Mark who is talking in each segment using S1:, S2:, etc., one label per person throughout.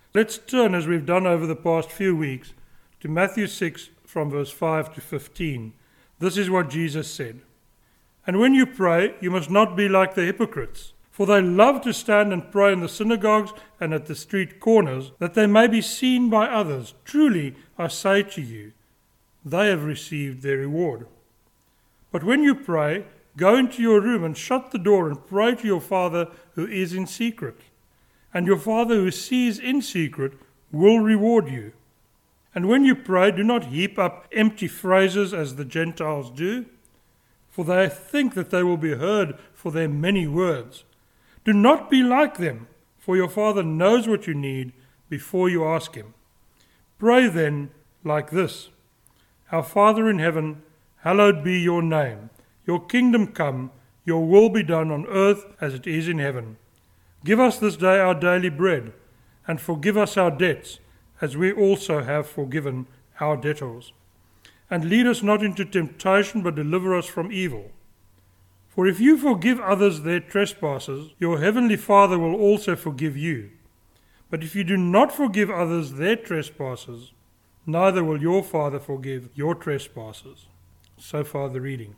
S1: Let's turn, as we've done over the past few weeks, to Matthew 6 from verse 5 to 15. This is what Jesus said. "And when you pray, you must not be like the hypocrites, for they love to stand and pray in the synagogues and at the street corners, that they may be seen by others. Truly, I say to you, they have received their reward. But when you pray, go into your room and shut the door and pray to your Father who is in secret. And your Father who sees in secret will reward you. And when you pray, do not heap up empty phrases as the Gentiles do, for they think that they will be heard for their many words. Do not be like them, for your Father knows what you need before you ask him. Pray then like this: Our Father in heaven, hallowed be your name. Your kingdom come, your will be done on earth as it is in heaven. Give us this day our daily bread, and forgive us our debts, as we also have forgiven our debtors. And lead us not into temptation, but deliver us from evil. For if you forgive others their trespasses, your heavenly Father will also forgive you. But if you do not forgive others their trespasses, neither will your Father forgive your trespasses." So far the reading.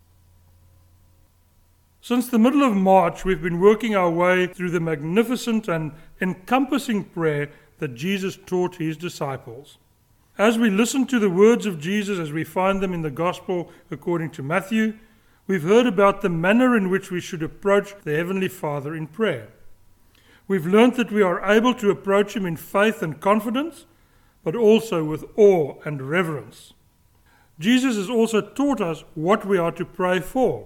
S1: Since the middle of March, we've been working our way through the magnificent and encompassing prayer that Jesus taught his disciples. As we listen to the words of Jesus as we find them in the Gospel according to Matthew, we've heard about the manner in which we should approach the Heavenly Father in prayer. We've learnt that we are able to approach him in faith and confidence, but also with awe and reverence. Jesus has also taught us what we are to pray for.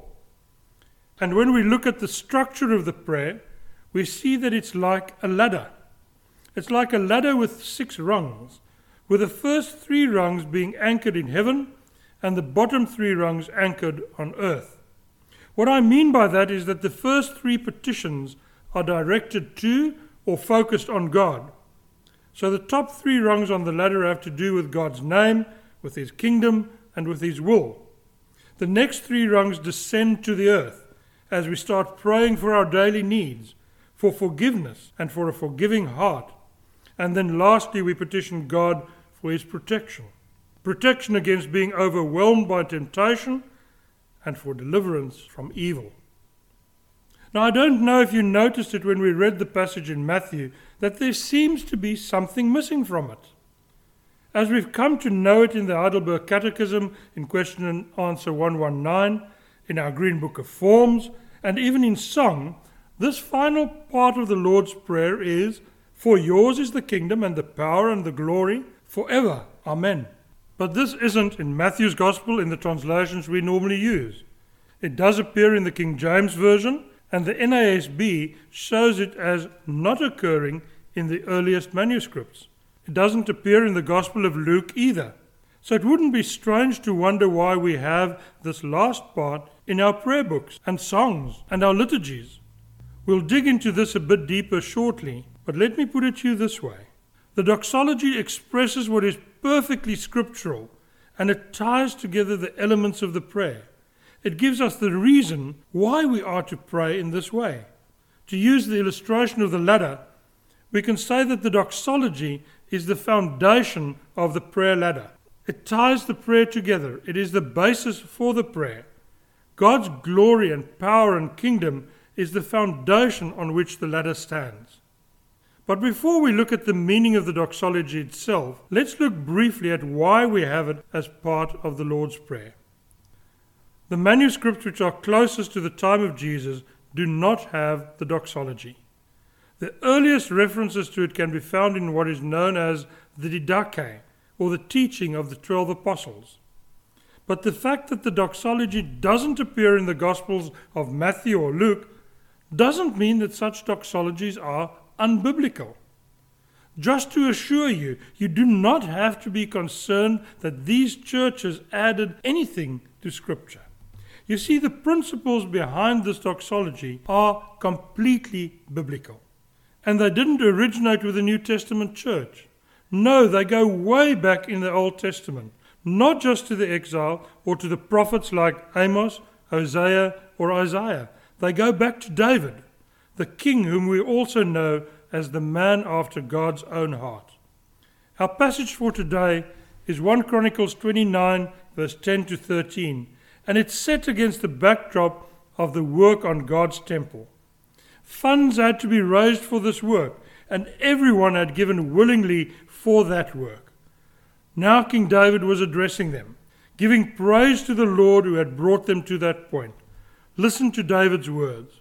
S1: And when we look at the structure of the prayer, we see that it's like a ladder. It's like a ladder with 6 rungs, with the first 3 rungs being anchored in heaven and the bottom 3 rungs anchored on earth. What I mean by that is that the first 3 petitions are directed to or focused on God. So the top 3 rungs on the ladder have to do with God's name, with his kingdom, and with his will. The next 3 rungs descend to the earth as we start praying for our daily needs, for forgiveness and for a forgiving heart. And then lastly, we petition God for his protection. Protection against being overwhelmed by temptation and for deliverance from evil. Now, I don't know if you noticed it when we read the passage in Matthew, that there seems to be something missing from it. As we've come to know it in the Heidelberg Catechism in question and answer 119, in our Green Book of Forms, and even in song, this final part of the Lord's Prayer is, "For yours is the kingdom and the power and the glory forever. Amen." But this isn't in Matthew's Gospel in the translations we normally use. It does appear in the King James Version, and the NASB shows it as not occurring in the earliest manuscripts. It doesn't appear in the Gospel of Luke either. So it wouldn't be strange to wonder why we have this last part in our prayer books and songs and our liturgies. We'll dig into this a bit deeper shortly, but let me put it to you this way. The doxology expresses what is perfectly scriptural, and it ties together the elements of the prayer. It gives us the reason why we are to pray in this way. To use the illustration of the ladder, we can say that the doxology is the foundation of the prayer ladder. It ties the prayer together. It is the basis for the prayer. God's glory and power and kingdom is the foundation on which the ladder stands. But before we look at the meaning of the doxology itself, let's look briefly at why we have it as part of the Lord's Prayer. The manuscripts which are closest to the time of Jesus do not have the doxology. The earliest references to it can be found in what is known as the Didache, or the teaching of the 12 apostles. But the fact that the doxology doesn't appear in the Gospels of Matthew or Luke doesn't mean that such doxologies are unbiblical. Just to assure you, you do not have to be concerned that these churches added anything to Scripture. You see, the principles behind this doxology are completely biblical. And they didn't originate with the New Testament church. No, they go way back in the Old Testament, not just to the exile or to the prophets like Amos, Hosea, or Isaiah. They go back to David, the king whom we also know as the man after God's own heart. Our passage for today is 1 Chronicles 29, verse 10 to 13, and it's set against the backdrop of the work on God's temple. Funds had to be raised for this work, and everyone had given willingly for that work. Now King David was addressing them, giving praise to the Lord who had brought them to that point. Listen to David's words.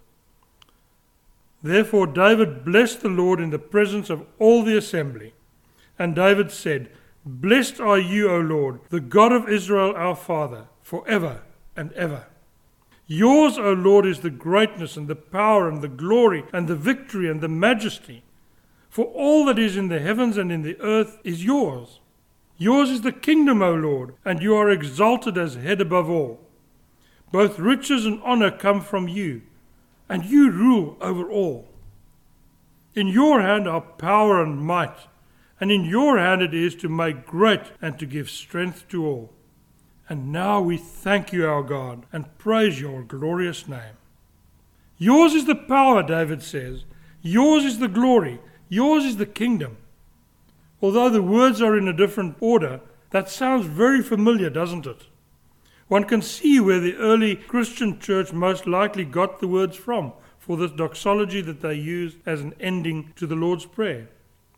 S1: Therefore David blessed the Lord in the presence of all the assembly. And David said, Blessed are you, O Lord, the God of Israel our Father, forever and ever. Yours, O Lord, is the greatness and the power and the glory and the victory and the majesty. For all that is in the heavens and in the earth is yours. Yours is the kingdom, O Lord, and you are exalted as head above all. Both riches and honor come from you, and you rule over all. In your hand are power and might, and in your hand it is to make great and to give strength to all. And now we thank you, our God, and praise your glorious name. Yours is the power, David says. Yours is the glory. Yours is the kingdom. Although the words are in a different order, that sounds very familiar, doesn't it? One can see where the early Christian church most likely got the words from for this doxology that they used as an ending to the Lord's Prayer.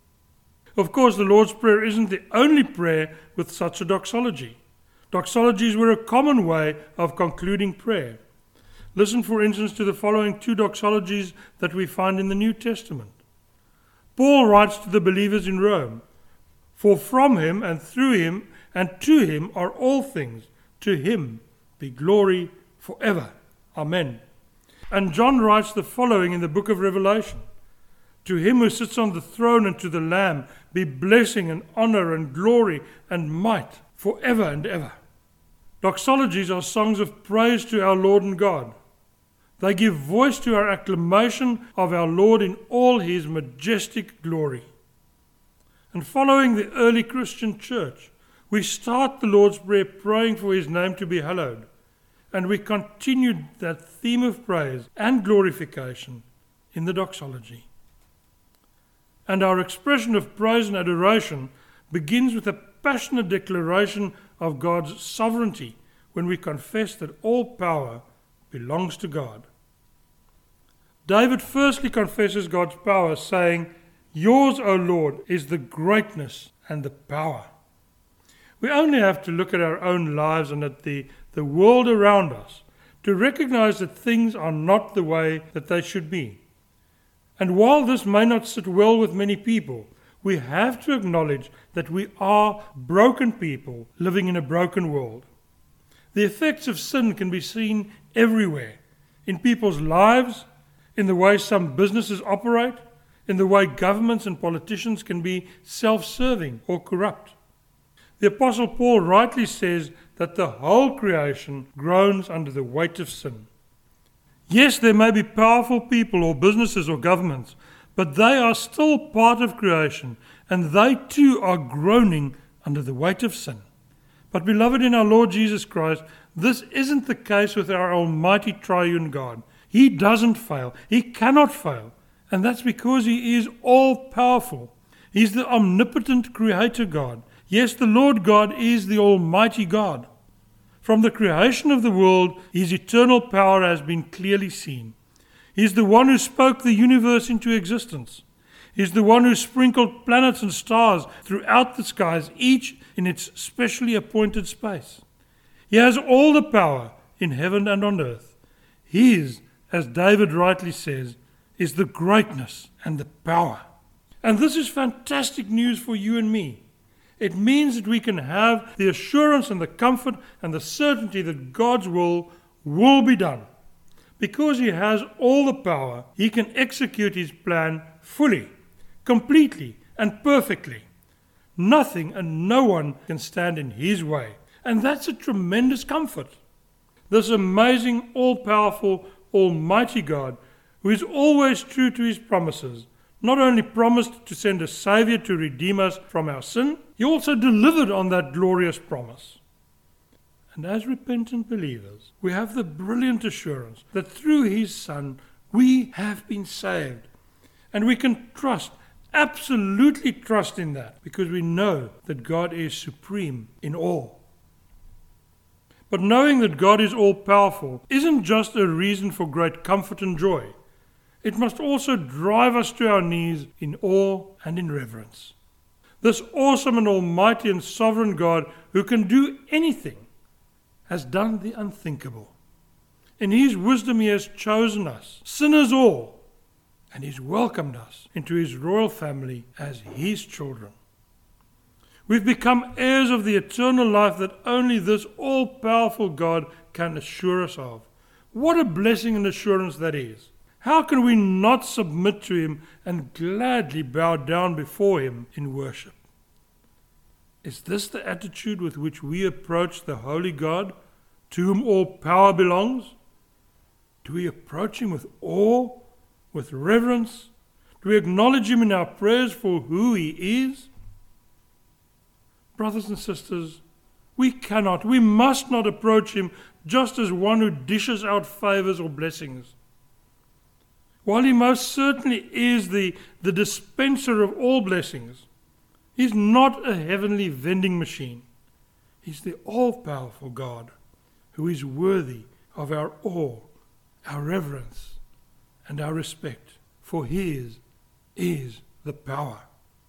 S1: Of course, the Lord's Prayer isn't the only prayer with such a doxology. Doxologies were a common way of concluding prayer. Listen, for instance, to the following two doxologies that we find in the New Testament. Paul writes to the believers in Rome, For from him and through him and to him are all things. To him be glory forever. Amen. And John writes the following in the book of Revelation. To him who sits on the throne and to the Lamb be blessing and honor and glory and might forever and ever. Doxologies are songs of praise to our Lord and God. They give voice to our acclamation of our Lord in all his majestic glory. And following the early Christian church, we start the Lord's Prayer praying for his name to be hallowed, and we continued that theme of praise and glorification in the doxology. And our expression of praise and adoration begins with a passionate declaration of God's sovereignty when we confess that all power belongs to God. David firstly confesses God's power, saying, Yours, O Lord, is the greatness and the power. We only have to look at our own lives and at the world around us to recognize that things are not the way that they should be. And while this may not sit well with many people, we have to acknowledge that we are broken people living in a broken world. The effects of sin can be seen everywhere, in people's lives, in the way some businesses operate, in the way governments and politicians can be self-serving or corrupt. The Apostle Paul rightly says that the whole creation groans under the weight of sin. Yes, there may be powerful people or businesses or governments, but they are still part of creation, and they too are groaning under the weight of sin. But beloved in our Lord Jesus Christ, this isn't the case with our almighty triune God. He doesn't fail. He cannot fail. And that's because he is all-powerful. He's the omnipotent creator God. Yes, the Lord God is the almighty God. From the creation of the world, his eternal power has been clearly seen. He's the one who spoke the universe into existence. He's the one who sprinkled planets and stars throughout the skies, each in its specially appointed space. He has all the power in heaven and on earth. His, as David rightly says, is the greatness and the power. And this is fantastic news for you and me. It means that we can have the assurance and the comfort and the certainty that God's will be done. Because he has all the power, he can execute his plan fully, completely, and perfectly. Nothing and no one can stand in his way. And that's a tremendous comfort. This amazing, all-powerful, almighty God, who is always true to his promises, not only promised to send a Saviour to redeem us from our sin, he also delivered on that glorious promise. And as repentant believers, we have the brilliant assurance that through his Son, we have been saved. And we can trust, absolutely trust in that, because we know that God is supreme in all. But knowing that God is all-powerful isn't just a reason for great comfort and joy. It must also drive us to our knees in awe and in reverence. This awesome and almighty and sovereign God, who can do anything, has done the unthinkable. In His wisdom He has chosen us, sinners all, and He's welcomed us into His royal family as His children. We've become heirs of the eternal life that only this all-powerful God can assure us of. What a blessing and assurance that is! How can we not submit to Him and gladly bow down before Him in worship? Is this the attitude with which we approach the holy God, to whom all power belongs? Do we approach Him with awe, with reverence? Do we acknowledge Him in our prayers for who He is? Brothers and sisters, we must not approach Him just as one who dishes out favors or blessings. While He most certainly is the dispenser of all blessings, He's not a heavenly vending machine. He's the all-powerful God who is worthy of our awe, our reverence, and our respect, for His is the power.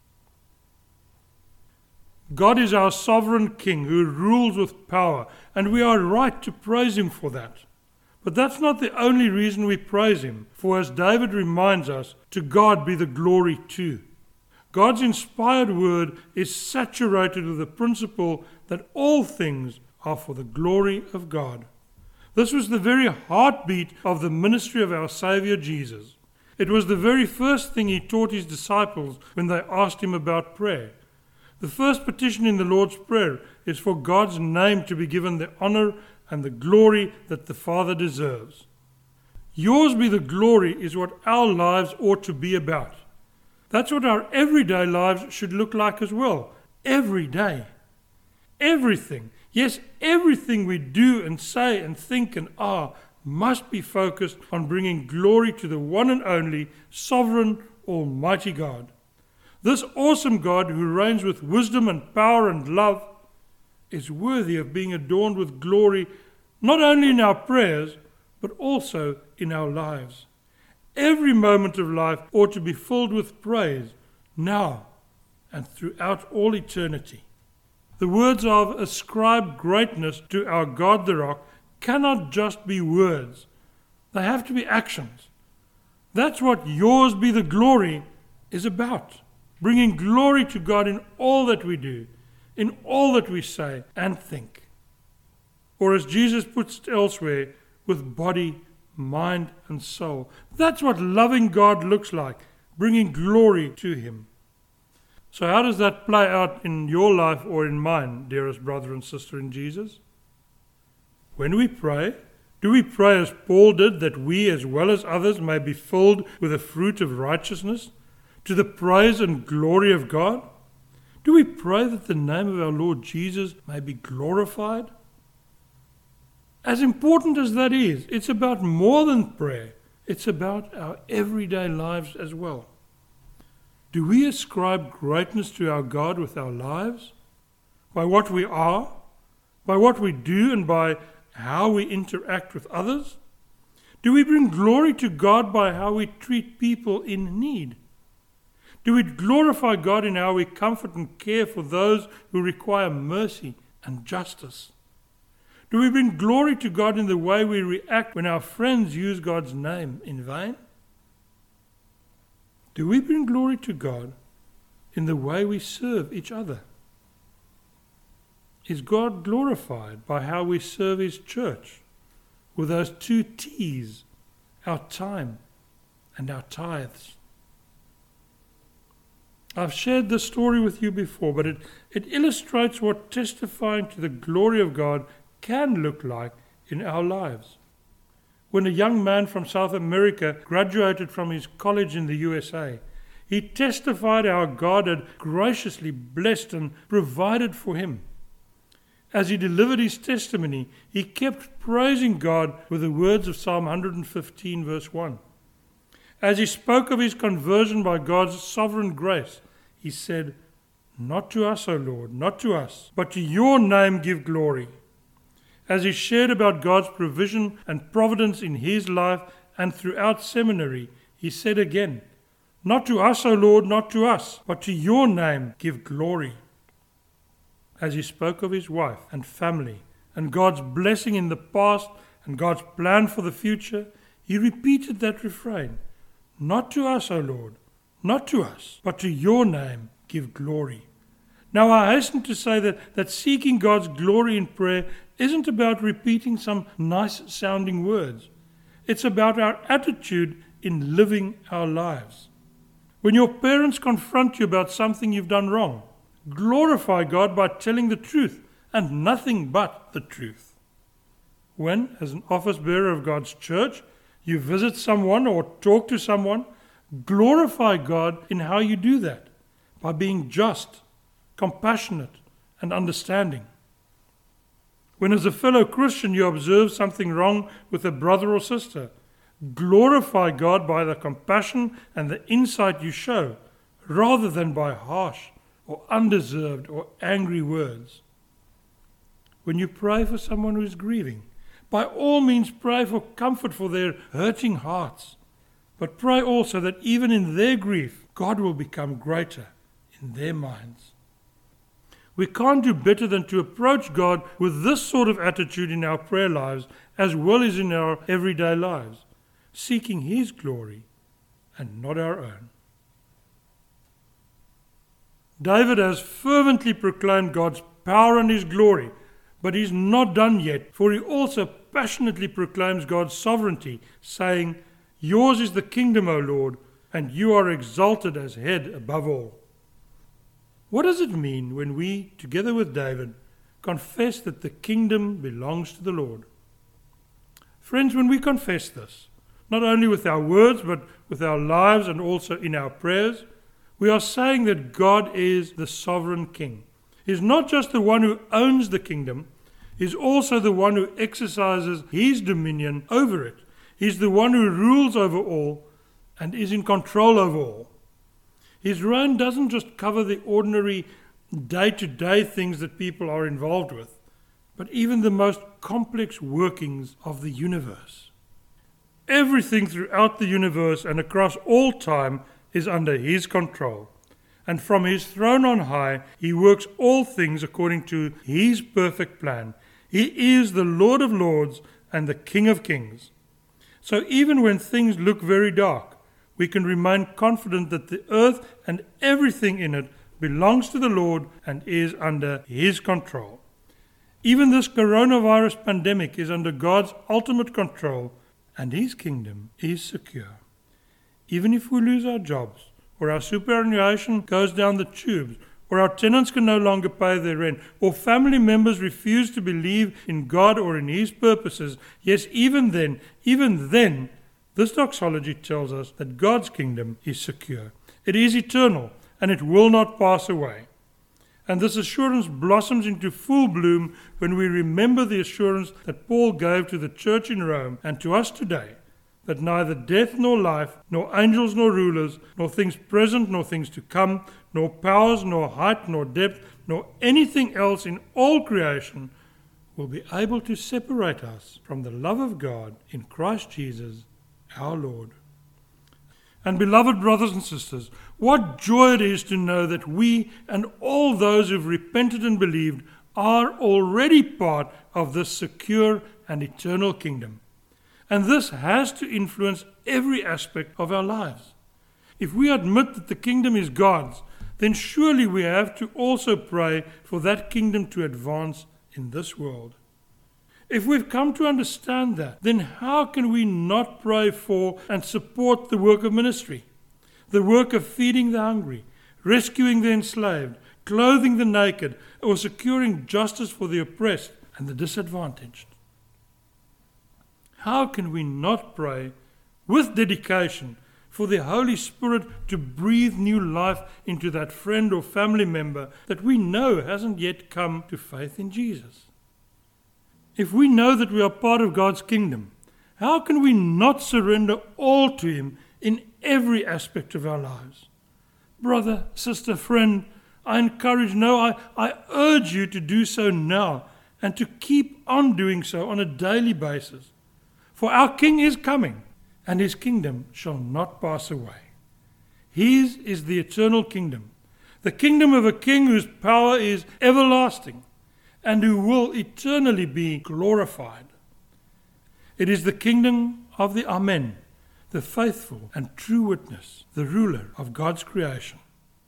S1: God is our sovereign King who rules with power, and we are right to praise Him for that. But that's not the only reason we praise Him, for as David reminds us, to God be the glory too. God's inspired word is saturated with the principle that all things are for the glory of God. This was the very heartbeat of the ministry of our Saviour Jesus. It was the very first thing He taught His disciples when they asked Him about prayer. The first petition in the Lord's Prayer is for God's name to be given the honor and the glory that the Father deserves. Yours be the glory is what our lives ought to be about. That's what our everyday lives should look like as well. Every day. Everything, yes, everything we do and say and think and are must be focused on bringing glory to the one and only sovereign, almighty God. This awesome God who reigns with wisdom and power and love is worthy of being adorned with glory not only in our prayers but also in our lives. Every moment of life ought to be filled with praise now and throughout all eternity. The words of ascribe greatness to our God the Rock cannot just be words. They have to be actions. That's what yours be the glory is about. Bringing glory to God in all that we do, in all that we say and think. Or as Jesus puts it elsewhere, with body, mind and soul. That's what loving God looks like, bringing glory to Him. So how does that play out in your life or in mine, dearest brother and sister in Jesus? When we pray, do we pray as Paul did, that we as well as others may be filled with the fruit of righteousness, to the praise and glory of God? Do we pray that the name of our Lord Jesus may be glorified? As important as that is, it's about more than prayer. It's about our everyday lives as well. Do we ascribe greatness to our God with our lives? By what we are? By what we do and by how we interact with others? Do we bring glory to God by how we treat people in need? Do we glorify God in how we comfort and care for those who require mercy and justice? Do we bring glory to God in the way we react when our friends use God's name in vain? Do we bring glory to God in the way we serve each other? Is God glorified by how we serve His church with those 2 T's, our time and our tithes? I've shared this story with you before, but it illustrates what testifying to the glory of God can look like in our lives. When a young man from South America graduated from his college in the USA, he testified how God had graciously blessed and provided for him. As he delivered his testimony, he kept praising God with the words of Psalm 115 verse 1. As he spoke of his conversion by God's sovereign grace, he said, "Not to us, O Lord, not to us, but to your name give glory." As he shared about God's provision and providence in his life and throughout seminary, he said again, "Not to us, O Lord, not to us, but to your name give glory." As he spoke of his wife and family and God's blessing in the past and God's plan for the future, he repeated that refrain, "Not to us, O Lord, not to us, but to your name give glory." Now I hasten to say that seeking God's glory in prayer isn't about repeating some nice sounding words. It's about our attitude in living our lives. When your parents confront you about something you've done wrong, glorify God by telling the truth and nothing but the truth. When, as an office bearer of God's church, you visit someone or talk to someone, glorify God in how you do that, by being just, compassionate, and understanding. When as a fellow Christian you observe something wrong with a brother or sister, glorify God by the compassion and the insight you show, rather than by harsh or undeserved or angry words. When you pray for someone who is grieving, by all means pray for comfort for their hurting hearts, but pray also that even in their grief, God will become greater in their minds. We can't do better than to approach God with this sort of attitude in our prayer lives as well as in our everyday lives, seeking His glory and not our own. David has fervently proclaimed God's power and His glory, but he's not done yet, for he also passionately proclaims God's sovereignty, saying, "Yours is the kingdom, O Lord, and you are exalted as head above all." What does it mean when we, together with David, confess that the kingdom belongs to the Lord? Friends, when we confess this, not only with our words, but with our lives and also in our prayers, we are saying that God is the sovereign King. He's not just the one who owns the kingdom, He's also the one who exercises His dominion over it. He's the one who rules over all and is in control over all. His reign doesn't just cover the ordinary day-to-day things that people are involved with, but even the most complex workings of the universe. Everything throughout the universe and across all time is under His control. And from His throne on high, He works all things according to His perfect plan. He is the Lord of lords and the King of kings. So even when things look very dark, we can remain confident that the earth and everything in it belongs to the Lord and is under His control. Even this coronavirus pandemic is under God's ultimate control, and His kingdom is secure. Even if we lose our jobs, or our superannuation goes down the tubes, or our tenants can no longer pay their rent, or family members refuse to believe in God or in His purposes, yes, even then, this doxology tells us that God's kingdom is secure. It is eternal, and it will not pass away. And this assurance blossoms into full bloom when we remember the assurance that Paul gave to the church in Rome and to us today, that neither death nor life, nor angels nor rulers, nor things present nor things to come, nor powers, nor height, nor depth, nor anything else in all creation will be able to separate us from the love of God in Christ Jesus our Lord. And beloved brothers and sisters, what joy it is to know that we and all those who've repented and believed are already part of this secure and eternal kingdom. And this has to influence every aspect of our lives. If we admit that the kingdom is God's, then surely we have to also pray for that kingdom to advance in this world. If we've come to understand that, then how can we not pray for and support the work of ministry? The work of feeding the hungry, rescuing the enslaved, clothing the naked, or securing justice for the oppressed and the disadvantaged. How can we not pray with dedication for the Holy Spirit to breathe new life into that friend or family member that we know hasn't yet come to faith in Jesus? If we know that we are part of God's kingdom, how can we not surrender all to Him in every aspect of our lives. Brother, sister, friend, I encourage, I urge you to do so now and to keep on doing so on a daily basis. For our King is coming, and his kingdom shall not pass away. His is the eternal kingdom, the kingdom of a king whose power is everlasting and who will eternally be glorified. It is the kingdom of the Amen, the faithful and true witness, the ruler of God's creation.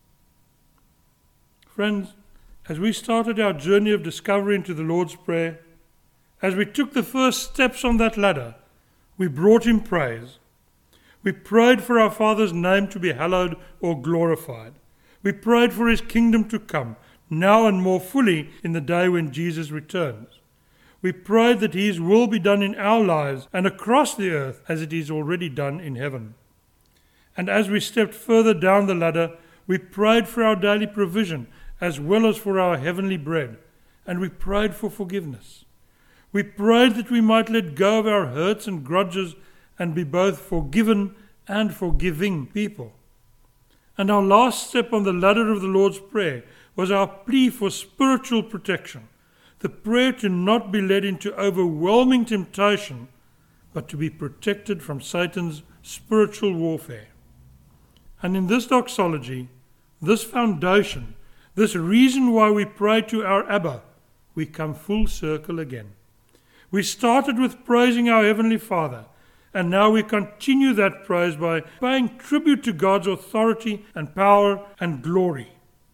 S1: Friends, as we started our journey of discovery into the Lord's Prayer, as we took the first steps on that ladder, we brought him praise. We prayed for our Father's name to be hallowed or glorified. We prayed for his kingdom to come, now and more fully in the day when Jesus returns. We prayed that his will be done in our lives and across the earth as it is already done in heaven. And as we stepped further down the ladder, we prayed for our daily provision as well as for our heavenly bread, and we prayed for forgiveness. We prayed that we might let go of our hurts and grudges and be both forgiven and forgiving people. And our last step on the ladder of the Lord's Prayer was our plea for spiritual protection, the prayer to not be led into overwhelming temptation, but to be protected from Satan's spiritual warfare. And in this doxology, this foundation, this reason why we pray to our Abba, we come full circle again. We started with praising our Heavenly Father, and now we continue that praise by paying tribute to God's authority and power and glory.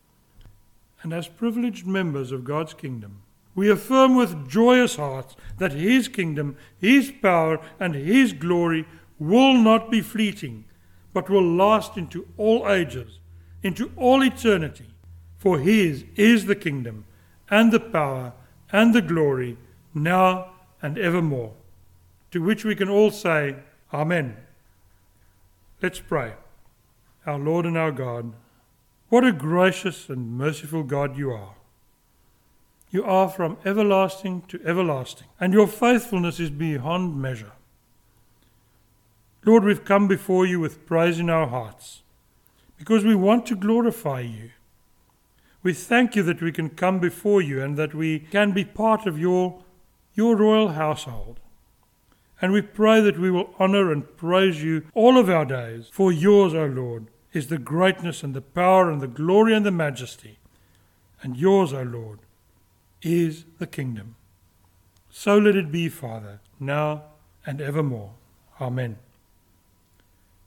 S1: And as privileged members of God's kingdom, we affirm with joyous hearts that his kingdom, his power, and his glory will not be fleeting, but will last into all ages, into all eternity. For his is the kingdom, and the power, and the glory, now and evermore. To which we can all say, Amen. Let's pray. Our Lord and our God, what a gracious and merciful God you are. You are from everlasting to everlasting, and your faithfulness is beyond measure. Lord, we've come before you with praise in our hearts, because we want to glorify you. We thank you that we can come before you and that we can be part of your royal household. And we pray that we will honor and praise you all of our days, for yours, O Lord, is the greatness and the power and the glory and the majesty. And yours, O Lord, is the kingdom. So let it be, Father, now and evermore. Amen.